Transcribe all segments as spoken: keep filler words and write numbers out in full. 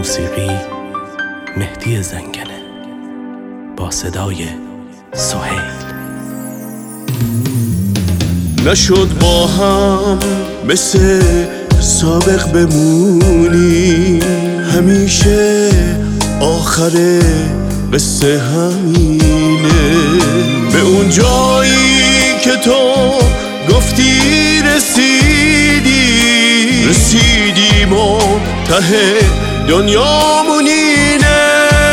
موسیقی مهدی زنگنه با صدای سهیل. نشد با هم مثل سابق بمونی، همیشه آخر قصه همینه. به اون جایی که تو گفتی رسیدی، رسیدیم و ته دنیامون اینه.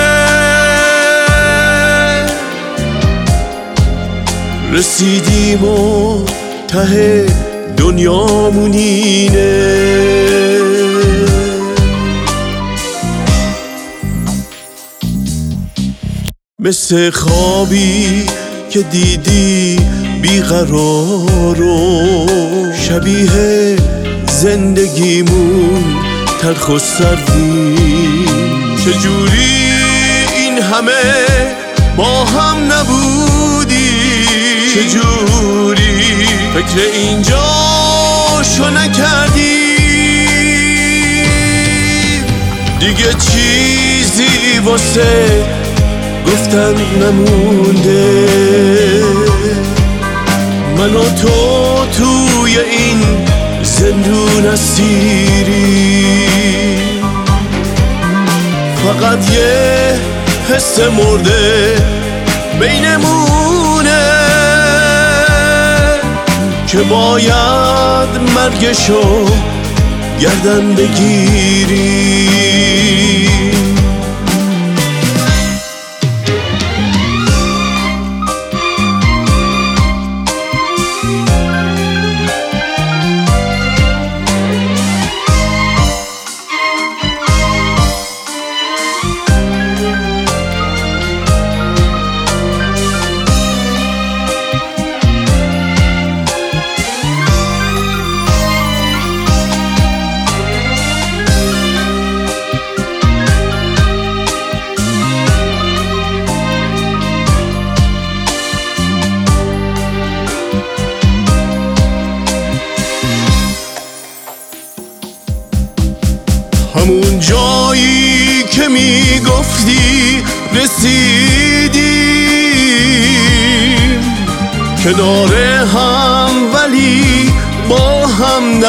رسیدیم و ته دنیامون اینه. مثل خوابی که دیدی بیقرار و شبیه زندگیمون تلخ و سردیم. چجوری این همه با هم نبودی، چجوری فکر اینجاشو نکردی. دیگه چیزی واسه گفتن نمونده، من و تو توی این زندون اسیری. فقط یه حس مرده بینمونه که باید مرگشو گردن بگیری. همون جایی که میگفتی رسیدیم، کنار هم ولی با هم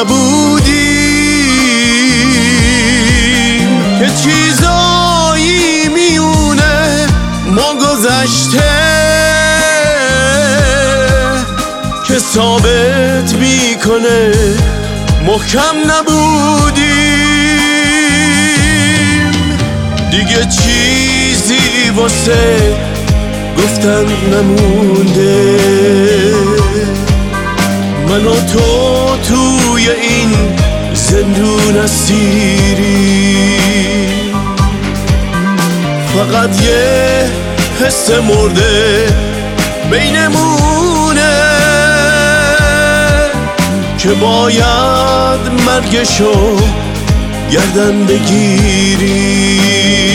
نبودیم. که چیزایی میونه ما گذشته که ثابت میکنه محکم نبودیم. دیگه چیزی واسه گفتن نمونده، من و تو توی این زندون اسیری. فقط یه حس مرده بینمونه که باید مرگشو گردن بگیری.